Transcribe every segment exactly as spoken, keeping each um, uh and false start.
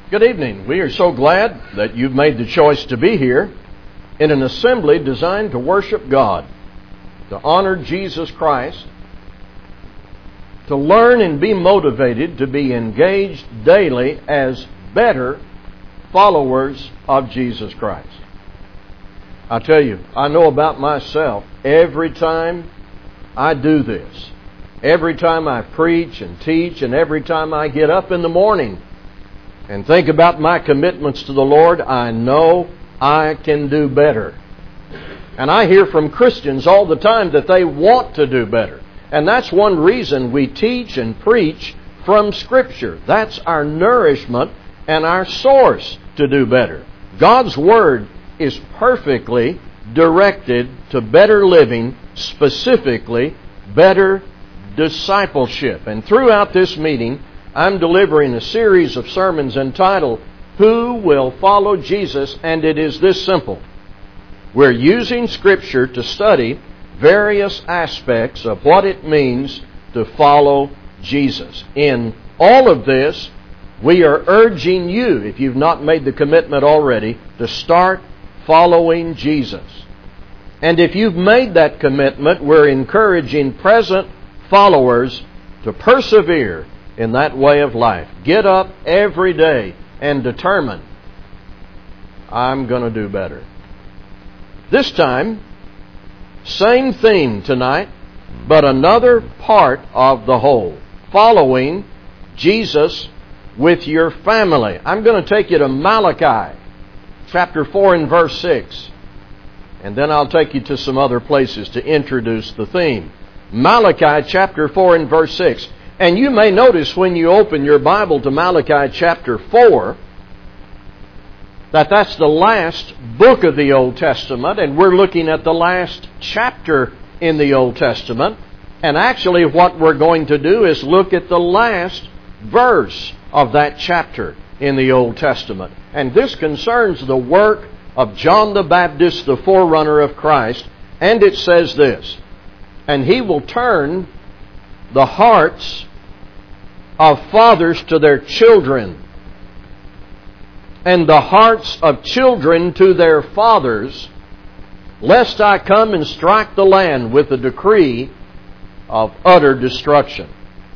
Good evening. We are so glad that you've made the choice to be here in an assembly designed to worship God, to honor Jesus Christ, to learn and be motivated to be engaged daily as better followers of Jesus Christ. I tell you, I know about myself, every time I do this, every time I preach and teach, and every time I get up in the morning and think about my commitments to the Lord, I know I can do better. And I hear from Christians all the time that they want to do better. And that's one reason we teach and preach from Scripture. That's our nourishment and our source to do better. God's Word is perfectly directed to better living, specifically better discipleship. And throughout this meeting, I'm delivering a series of sermons entitled, Who Will Follow Jesus? And it is this simple. We're using Scripture to study various aspects of what it means to follow Jesus. In all of this, we are urging you, if you've not made the commitment already, to start following Jesus. And if you've made that commitment, we're encouraging present followers to persevere in that way of life. Get up every day and determine, I'm going to do better. This time, same theme tonight, but another part of the whole. Following Jesus with your family. I'm going to take you to Malachi, chapter four and verse six. And then I'll take you to some other places to introduce the theme. Malachi, chapter four and verse six. And you may notice when you open your Bible to Malachi chapter four that that's the last book of the Old Testament, and we're looking at the last chapter in the Old Testament. And actually what we're going to do is look at the last verse of that chapter in the Old Testament. And this concerns the work of John the Baptist, the forerunner of Christ. And it says this, and he will turn the hearts of fathers to their children, and the hearts of children to their fathers, lest I come and strike the land with a decree of utter destruction.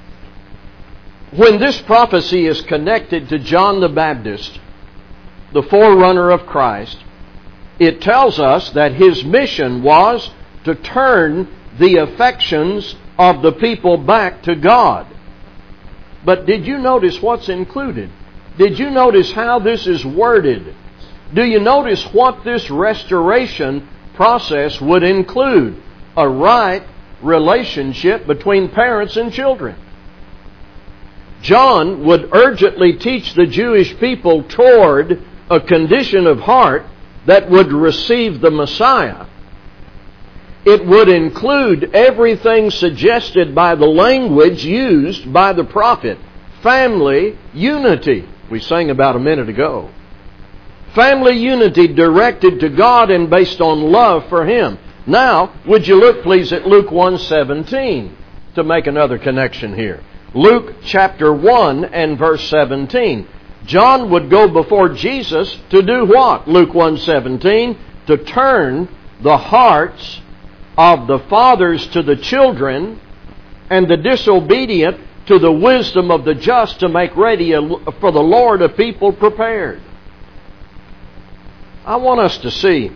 When this prophecy is connected to John the Baptist, the forerunner of Christ, it tells us that his mission was to turn the affections of the people back to God. But did you notice what's included? Did you notice how this is worded? Do you notice what this restoration process would include? A right relationship between parents and children. John would urgently teach the Jewish people toward a condition of heart that would receive the Messiah. It would include everything suggested by the language used by the prophet. Family unity, we sang about a minute ago. Family unity directed to God and based on love for Him. Now, would you look please at Luke one seventeen to make another connection here. Luke chapter one and verse seventeen. John would go before Jesus to do what? Luke one seventeen, to turn the hearts of the fathers to the children, and the disobedient to the wisdom of the just, to make ready for the Lord a people prepared. I want us to see,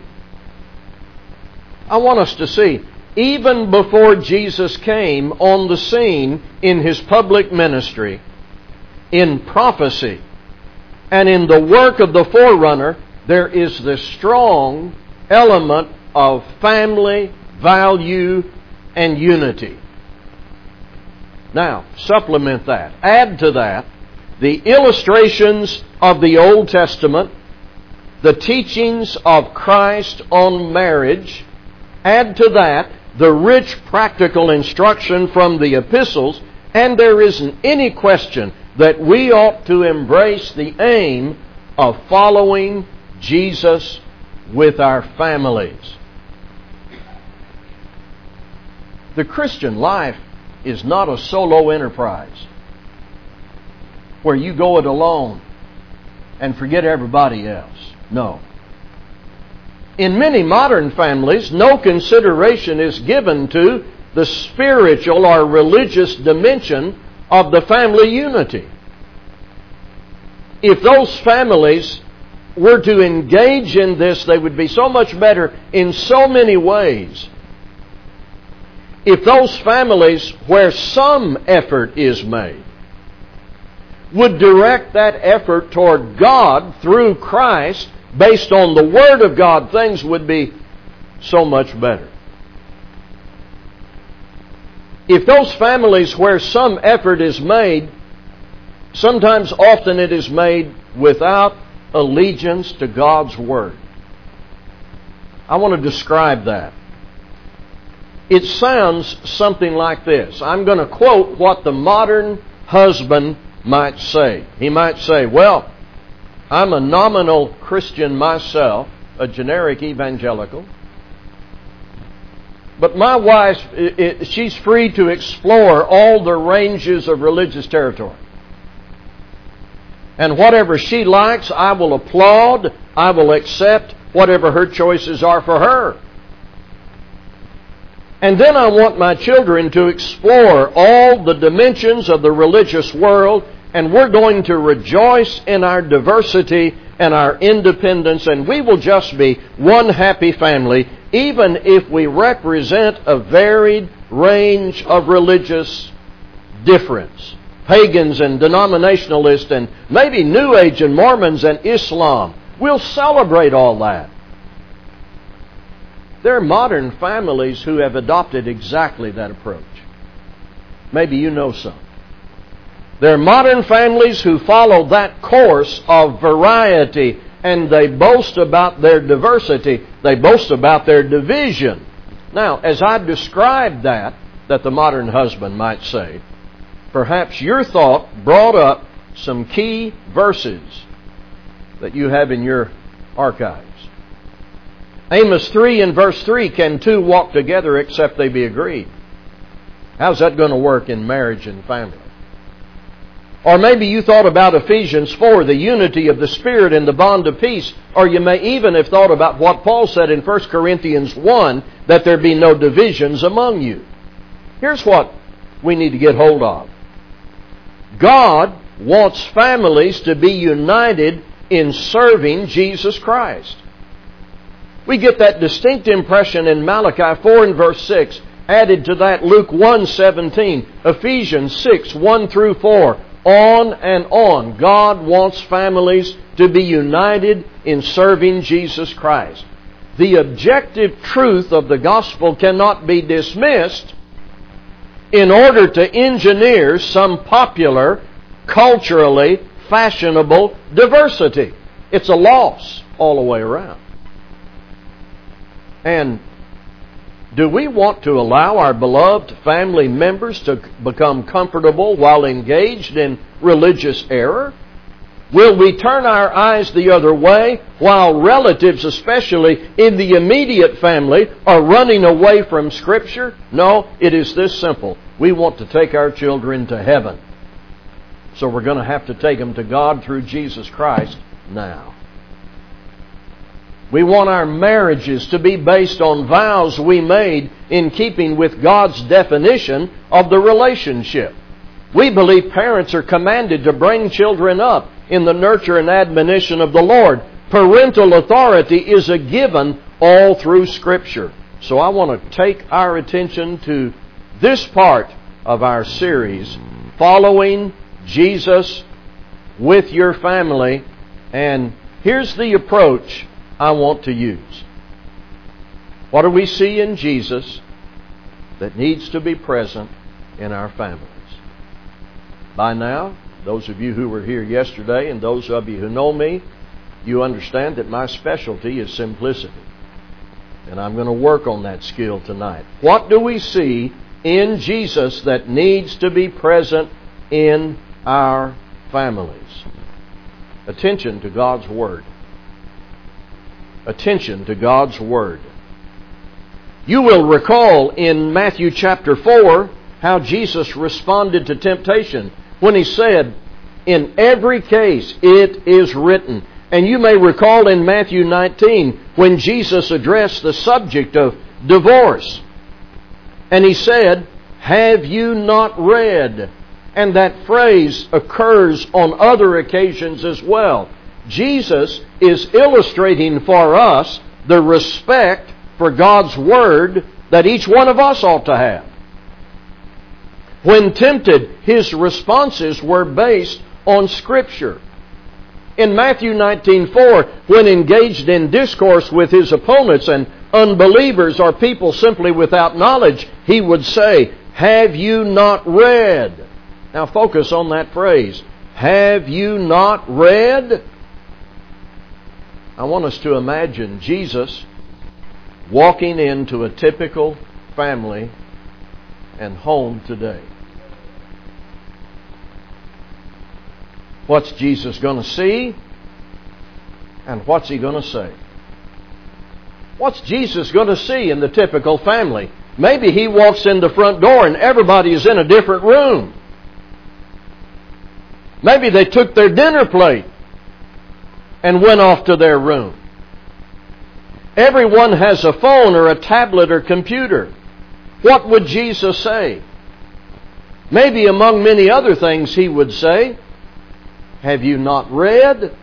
I want us to see, even before Jesus came on the scene in His public ministry, in prophecy, and in the work of the forerunner, there is this strong element of family value and unity. Now, supplement that. Add to that the illustrations of the Old Testament, the teachings of Christ on marriage. Add to that the rich practical instruction from the epistles, and there isn't any question that we ought to embrace the aim of following Jesus with our families. The Christian life is not a solo enterprise where you go it alone and forget everybody else. No. In many modern families, no consideration is given to the spiritual or religious dimension of the family unity. If those families were to engage in this, they would be so much better in so many ways. If those families where some effort is made would direct that effort toward God through Christ, based on the Word of God, things would be so much better. If those families where some effort is made, sometimes often it is made without allegiance to God's Word. I want to describe that. It sounds something like this. I'm going to quote what the modern husband might say. He might say, well, I'm a nominal Christian myself, a generic evangelical, but my wife, she's free to explore all the ranges of religious territory. And whatever she likes, I will applaud, I will accept whatever her choices are for her. And then I want my children to explore all the dimensions of the religious world, and we're going to rejoice in our diversity and our independence, and we will just be one happy family, even if we represent a varied range of religious difference. Pagans and denominationalists and maybe New Age and Mormons and Islam. We'll celebrate all that. There are modern families who have adopted exactly that approach. Maybe you know some. There are modern families who follow that course of variety, and they boast about their diversity. They boast about their division. Now, as I described that, that the modern husband might say, perhaps your thought brought up some key verses that you have in your archives. Amos three and verse three, can two walk together except they be agreed? How's that going to work in marriage and family? Or maybe you thought about Ephesians four, the unity of the Spirit and the bond of peace. Or you may even have thought about what Paul said in First Corinthians one, that there be no divisions among you. Here's what we need to get hold of. God wants families to be united in serving Jesus Christ. We get that distinct impression in Malachi four and verse six. Added to that, Luke one seventeen, Ephesians six one through four. On and on. God wants families to be united in serving Jesus Christ. The objective truth of the gospel cannot be dismissed in order to engineer some popular, culturally fashionable diversity. It's a loss all the way around. And do we want to allow our beloved family members to become comfortable while engaged in religious error? Will we turn our eyes the other way while relatives, especially in the immediate family, are running away from Scripture? No, it is this simple. We want to take our children to heaven. So we're going to have to take them to God through Jesus Christ now. We want our marriages to be based on vows we made in keeping with God's definition of the relationship. We believe parents are commanded to bring children up in the nurture and admonition of the Lord. Parental authority is a given all through Scripture. So I want to take our attention to this part of our series, Following Jesus with Your Family. And here's the approach I want to use. What do we see in Jesus that needs to be present in our families? By now, those of you who were here yesterday and those of you who know me, you understand that my specialty is simplicity. And I'm going to work on that skill tonight. What do we see in Jesus that needs to be present in our families? Attention to God's Word. Attention to God's Word. You will recall in Matthew chapter four how Jesus responded to temptation when He said, In every case, it is written. And you may recall in Matthew nineteen when Jesus addressed the subject of divorce. And He said, "Have you not read?" And that phrase occurs on other occasions as well. Jesus is illustrating for us the respect for God's Word that each one of us ought to have. When tempted, His responses were based on Scripture. In Matthew nineteen four, when engaged in discourse with His opponents and unbelievers or people simply without knowledge, He would say, "Have you not read?" Now focus on that phrase. Have you not read? I want us to imagine Jesus walking into a typical family and home today. What's Jesus going to see? And what's He going to say? What's Jesus going to see in the typical family? Maybe He walks in the front door and everybody is in a different room. Maybe they took their dinner plate and went off to their room. Everyone has a phone or a tablet or computer. What would Jesus say? Maybe among many other things He would say, "Have you not read?"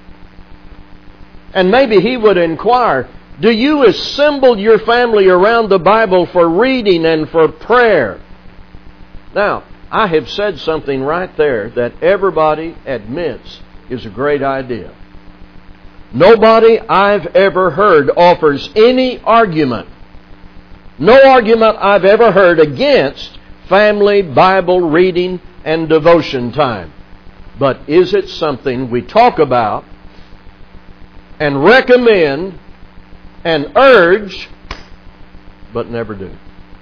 And maybe He would inquire, do you assemble your family around the Bible for reading and for prayer? Now, I have said something right there that everybody admits is a great idea. Nobody I've ever heard offers any argument, no argument I've ever heard against family Bible reading and devotion time. But is it something we talk about and recommend and urge, but never do?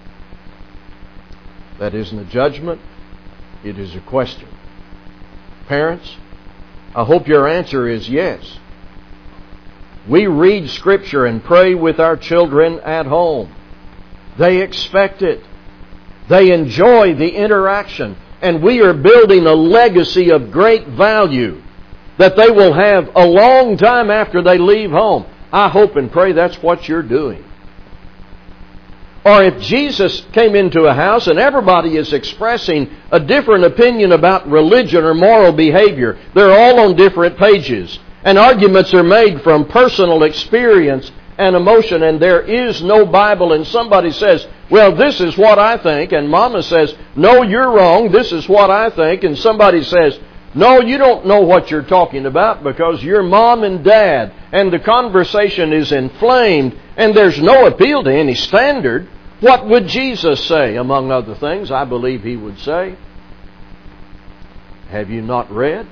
That isn't a judgment. It is a question. Parents, I hope your answer is yes. We read Scripture and pray with our children at home. They expect it. They enjoy the interaction. And we are building a legacy of great value that they will have a long time after they leave home. I hope and pray that's what you're doing. Or if Jesus came into a house and everybody is expressing a different opinion about religion or moral behavior, they're all on different pages, and arguments are made from personal experience and emotion, and there is no Bible, and somebody says, "Well, this is what I think," and Mama says, "No, you're wrong, this is what I think," and somebody says, "No, you don't know what you're talking about because you're Mom and Dad," and the conversation is inflamed, and there's no appeal to any standard. What would Jesus say? Among other things, I believe He would say, "Have you not read?"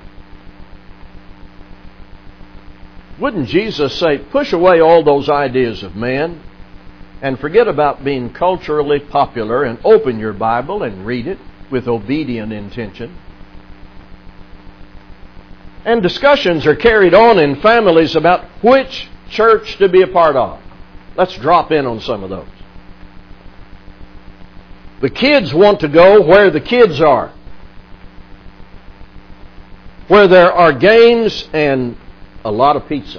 Wouldn't Jesus say, push away all those ideas of man and forget about being culturally popular and open your Bible and read it with obedient intention? And discussions are carried on in families about which church to be a part of. Let's drop in on some of those. The kids want to go where the kids are, where there are games and a lot of pizza,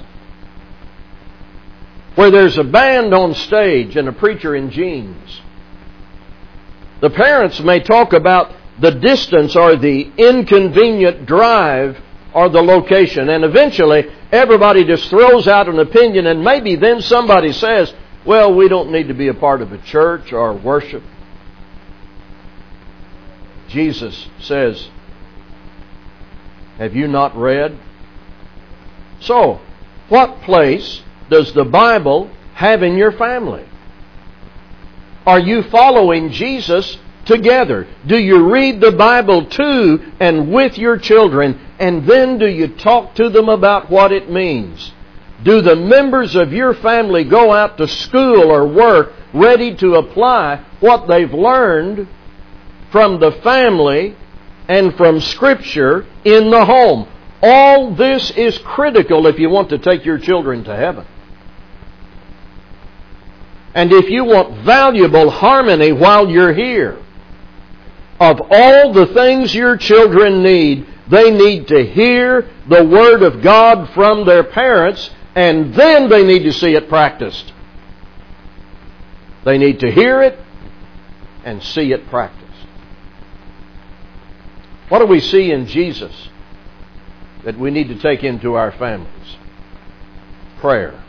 where there's a band on stage and a preacher in jeans. The parents may talk about the distance or the inconvenient drive or the location, and eventually everybody just throws out an opinion, and maybe then somebody says, "Well, we don't need to be a part of a church or worship." Jesus says, "Have you not read?" So, what place does the Bible have in your family? Are you following Jesus together? Do you read the Bible to and with your children, and then do you talk to them about what it means? Do the members of your family go out to school or work ready to apply what they've learned from the family and from Scripture in the home? All this is critical if you want to take your children to heaven. And if you want valuable harmony while you're here, of all the things your children need, They need to hear the Word of God from their parents, and then they need to see it practiced. They need to hear it and see it practiced. What do we see in Jesus that we need to take into our families? Prayer.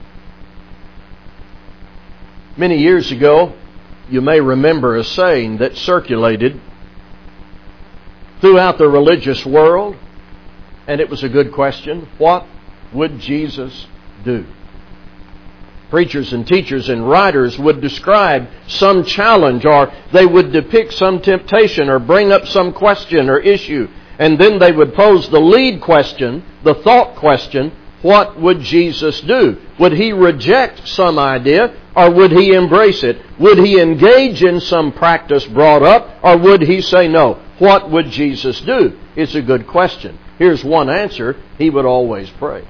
Many years ago, you may remember a saying that circulated throughout the religious world, and it was a good question. What would Jesus do? Preachers and teachers and writers would describe some challenge, or they would depict some temptation, or bring up some question or issue, and then they would pose the lead question, the thought question: what would Jesus do? Would He reject some idea, or would He embrace it? Would He engage in some practice brought up, or would He say no? What would Jesus do? It's a good question. Here's one answer: He would always pray.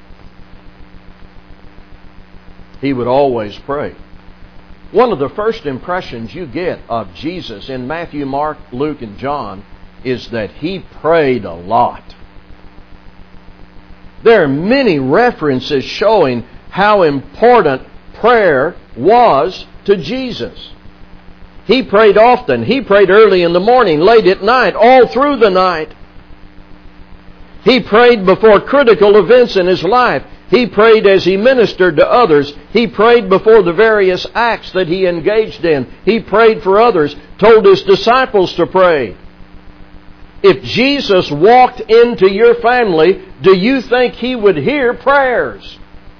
He would always pray. One of the first impressions you get of Jesus in Matthew, Mark, Luke, and John is that He prayed a lot. There are many references showing how important prayer was to Jesus. He prayed often. He prayed early in the morning, late at night, all through the night. He prayed before critical events in His life. He prayed as He ministered to others. He prayed before the various acts that He engaged in. He prayed for others, told His disciples to pray. If Jesus walked into your family, do you think He would hear prayers?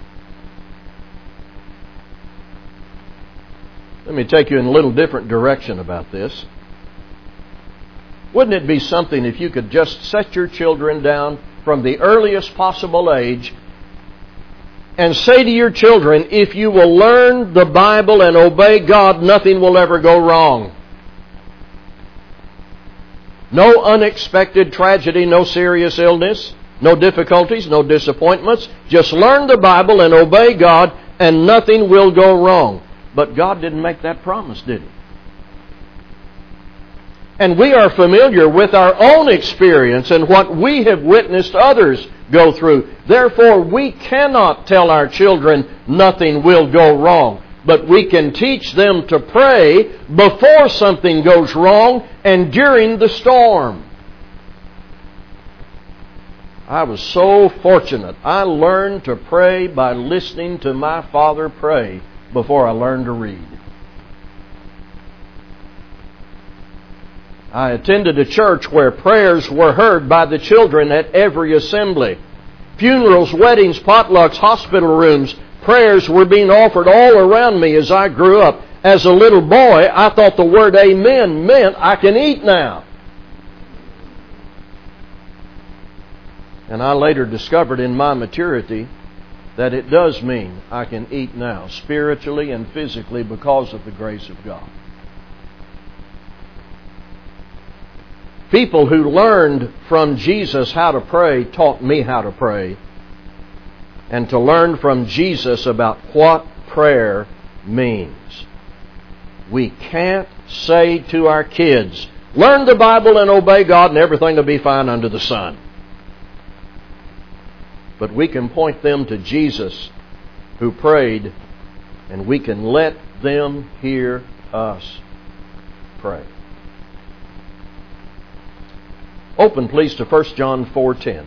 Let me take you in a little different direction about this. Wouldn't it be something if you could just set your children down from the earliest possible age and say to your children, if you will learn the Bible and obey God, nothing will ever go wrong. No unexpected tragedy, no serious illness, no difficulties, no disappointments. Just learn the Bible and obey God, and nothing will go wrong. But God didn't make that promise, did He? And we are familiar with our own experience and what we have witnessed others go through. Therefore, we cannot tell our children nothing will go wrong. But we can teach them to pray before something goes wrong and during the storm. I was so fortunate. I learned to pray by listening to my father pray before I learned to read. I attended a church where prayers were heard by the children at every assembly. Funerals, weddings, potlucks, hospital rooms, prayers were being offered all around me as I grew up. As a little boy, I thought the word amen meant I can eat now. And I later discovered in my maturity that it does mean I can eat now, spiritually and physically, because of the grace of God. People who learned from Jesus how to pray taught me how to pray, and to learn from Jesus about what prayer means. We can't say to our kids, learn the Bible and obey God and everything will be fine under the sun. But we can point them to Jesus who prayed, and we can let them hear us pray. Open, please, to First John four ten.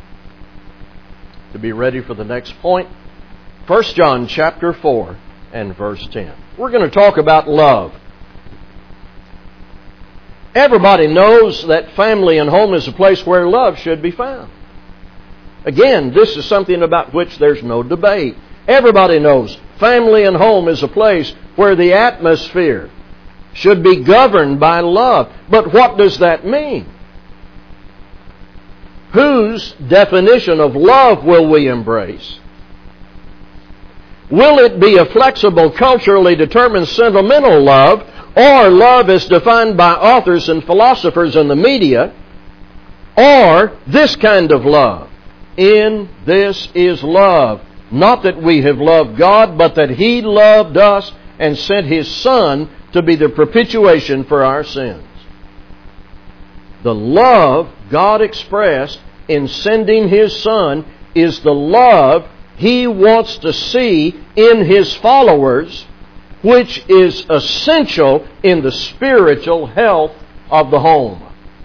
To be ready for the next point, First John chapter four and verse ten. We're going to talk about love. Everybody knows that family and home is a place where love should be found. Again, this is something about which there's no debate. Everybody knows family and home is a place where the atmosphere should be governed by love. But what does that mean? Whose definition of love will we embrace? Will it be a flexible, culturally determined, sentimental love, or love as defined by authors and philosophers in the media, or this kind of love? In this is love. Not that we have loved God, but that He loved us and sent His Son to be the propitiation for our sins. The love God expressed in sending His Son is the love He wants to see in His followers, which is essential in the spiritual health of the home.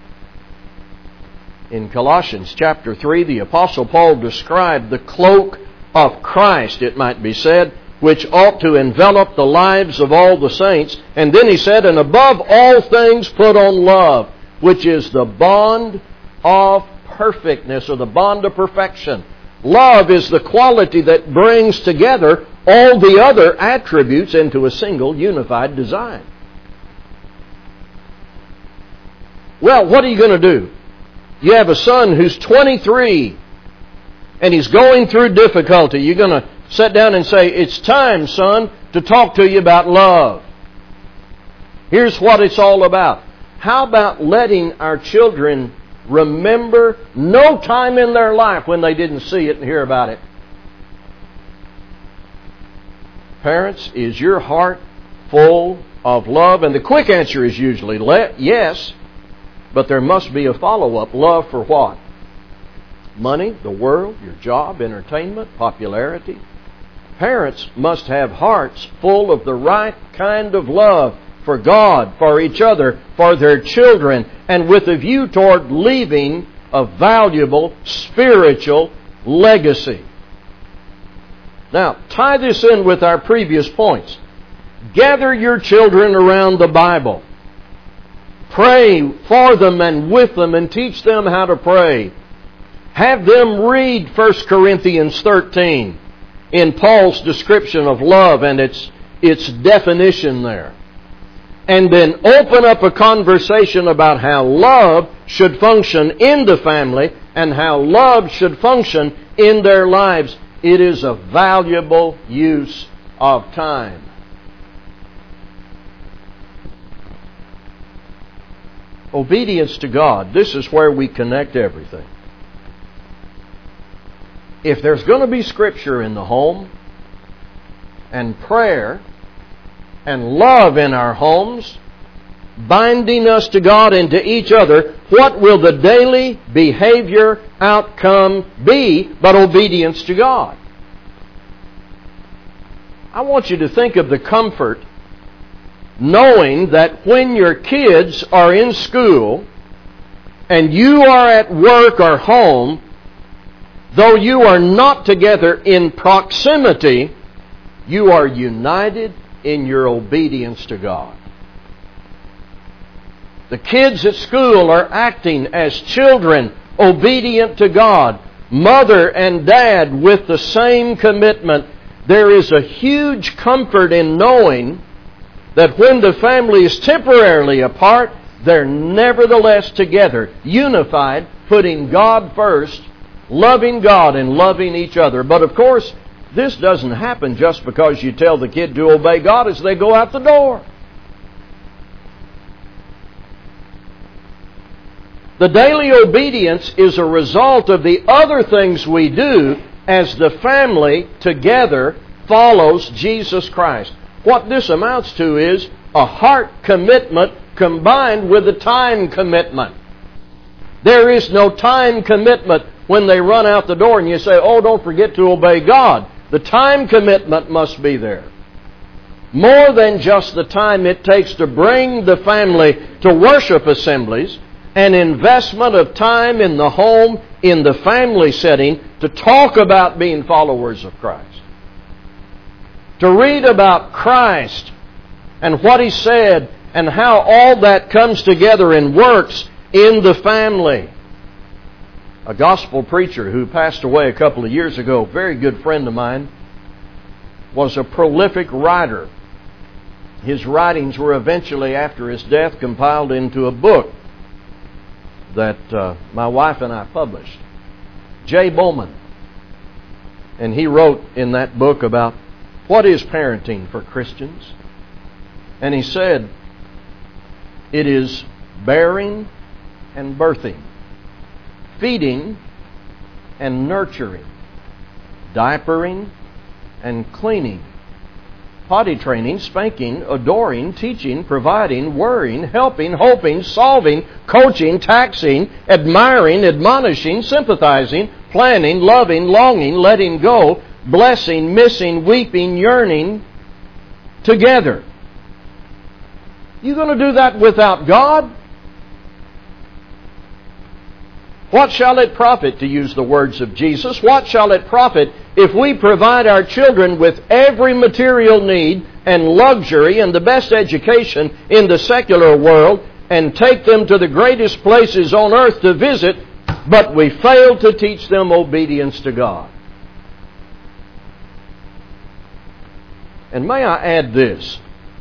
In Colossians chapter three, the Apostle Paul described the cloak of Christ, it might be said, which ought to envelop the lives of all the saints. And then he said, and above all things put on love, which is the bond of perfectness, or the bond of perfection. Love is the quality that brings together all the other attributes into a single unified design. Well, what are you going to do? You have a son who's twenty-three and he's going through difficulty. You're going to sit down and say, it's time, son, to talk to you about love. Here's what it's all about. How about letting our children remember no time in their life when they didn't see it and hear about it? Parents, is your heart full of love? And the quick answer is usually yes, but there must be a follow-up. Love for what? Money, the world, your job, entertainment, popularity. Parents must have hearts full of the right kind of love for God, for each other, for their children, and with a view toward leaving a valuable spiritual legacy. Now, tie this in with our previous points. Gather your children around the Bible. Pray for them and with them and teach them how to pray. Have them read First Corinthians thirteen in Paul's description of love and its, its definition there. And then open up a conversation about how love should function in the family and how love should function in their lives. It is a valuable use of time. Obedience to God. This is where we connect everything. If there's going to be Scripture in the home, and prayer, and love in our homes, binding us to God and to each other, what will the daily behavior outcome be but obedience to God? I want you to think of the comfort knowing that when your kids are in school and you are at work or home, though you are not together in proximity, you are united in your obedience to God. The kids at school are acting as children obedient to God. Mother and dad with the same commitment. There is a huge comfort in knowing that when the family is temporarily apart, they're nevertheless together, unified, putting God first, loving God and loving each other. But of course, this doesn't happen just because you tell the kid to obey God as they go out the door. The daily obedience is a result of the other things we do as the family together follows Jesus Christ. What this amounts to is a heart commitment combined with a time commitment. There is no time commitment when they run out the door and you say, oh, don't forget to obey God. The time commitment must be there. More than just the time it takes to bring the family to worship assemblies, an investment of time in the home, in the family setting, to talk about being followers of Christ. To read about Christ and what He said and how all that comes together and works in the family. A gospel preacher who passed away a couple of years ago, a very good friend of mine, was a prolific writer. His writings were eventually, after his death, compiled into a book that uh, my wife and I published. Jay Bowman. And he wrote in that book about what is parenting for Christians. And he said, it is bearing and birthing, feeding and nurturing, diapering and cleaning, potty training, spanking, adoring, teaching, providing, worrying, helping, hoping, solving, coaching, taxing, admiring, admonishing, sympathizing, planning, loving, longing, letting go, blessing, missing, weeping, yearning, together. You going to do that without God? What shall it profit, to use the words of Jesus, what shall it profit if we provide our children with every material need and luxury and the best education in the secular world and take them to the greatest places on earth to visit, but we fail to teach them obedience to God? And may I add this.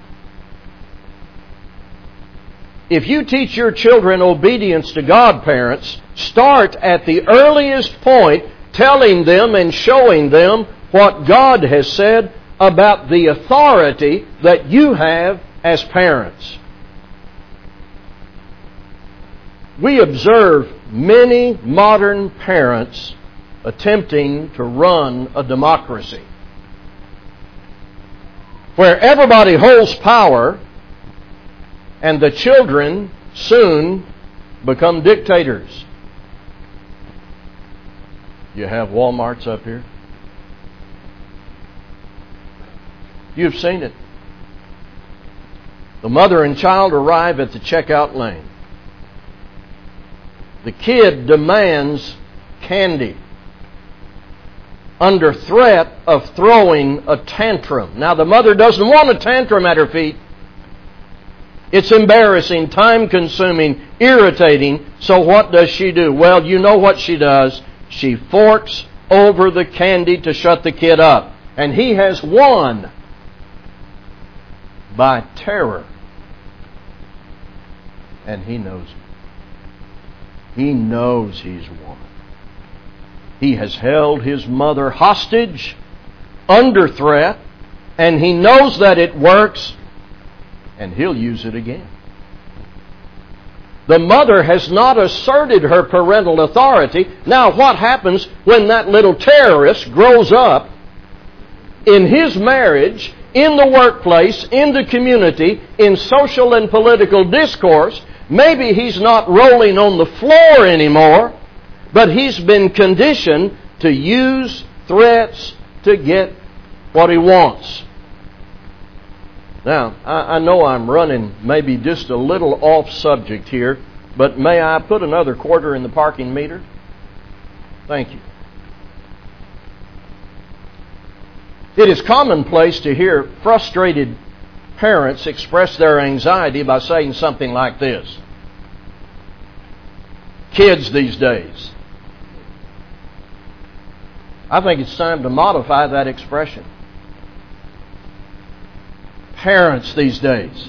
If you teach your children obedience to God, parents, start at the earliest point telling them and showing them what God has said about the authority that you have as parents. We observe many modern parents attempting to run a democracy where everybody holds power and the children soon become dictators. You have Walmarts up here. You've seen it. The mother and child arrive at the checkout lane. The kid demands candy under threat of throwing a tantrum. Now, the mother doesn't want a tantrum at her feet. It's embarrassing, time-consuming, irritating. So what does she do? Well, you know what she does. She forks over the candy to shut the kid up. And he has won by terror. And he knows it. He knows he's won. He has held his mother hostage, under threat, and he knows that it works, and he'll use it again. The mother has not asserted her parental authority. Now, what happens when that little terrorist grows up in his marriage, in the workplace, in the community, in social and political discourse? Maybe he's not rolling on the floor anymore, but he's been conditioned to use threats to get what he wants. Now, I, I know I'm running maybe just a little off subject here, but may I put another quarter in the parking meter? Thank you. It is commonplace to hear frustrated parents express their anxiety by saying something like this. Kids these days. I think it's time to modify that expression. Parents these days.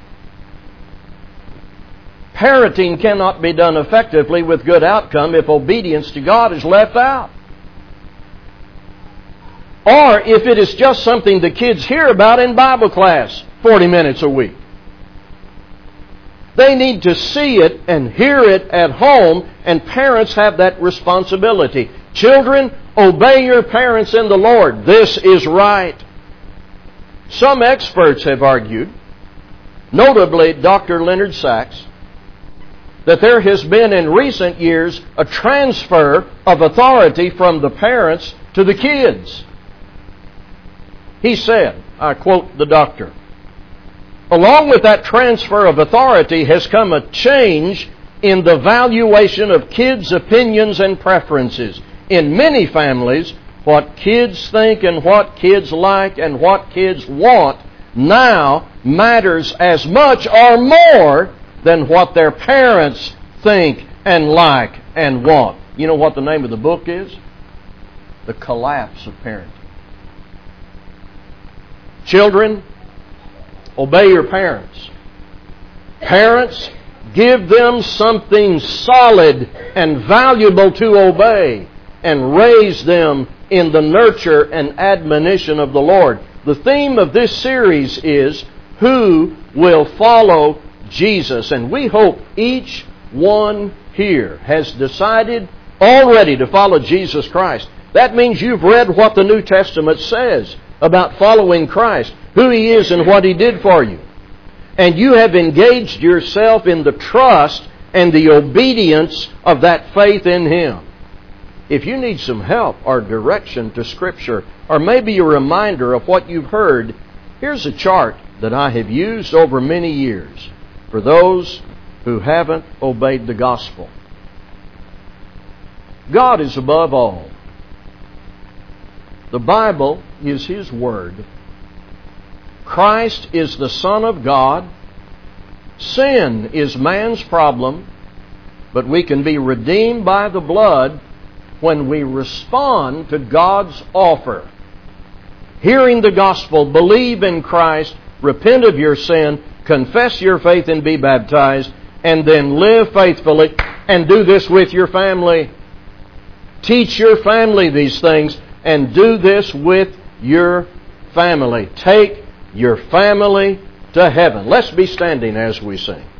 Parenting cannot be done effectively with good outcome if obedience to God is left out. Or if it is just something the kids hear about in Bible class forty minutes a week. They need to see it and hear it at home, and parents have that responsibility. Children, obey your parents in the Lord. This is right. Some experts have argued, notably Doctor Leonard Sachs, that there has been in recent years a transfer of authority from the parents to the kids. He said, I quote the doctor, along with that transfer of authority has come a change in the valuation of kids' opinions and preferences. In many families, what kids think and what kids like and what kids want now matters as much or more than what their parents think and like and want. You know what the name of the book is? The Collapse of Parenting. Children, obey your parents. Parents, give them something solid and valuable to obey, and raise them in the nurture and admonition of the Lord. The theme of this series is, who will follow Jesus? And we hope each one here has decided already to follow Jesus Christ. That means you've read what the New Testament says about following Christ. who He is and what He did for you. And you have engaged yourself in the trust and the obedience of that faith in Him. If you need some help or direction to Scripture, or maybe a reminder of what you've heard, here's a chart that I have used over many years for those who haven't obeyed the gospel. God is above all. The Bible is His Word. Christ is the Son of God. Sin is man's problem, but we can be redeemed by the blood when we respond to God's offer. Hearing the gospel, believe in Christ, repent of your sin, confess your faith and be baptized, and then live faithfully and do this with your family. Teach your family these things and do this with your family. Take your family to heaven. Let's be standing as we sing.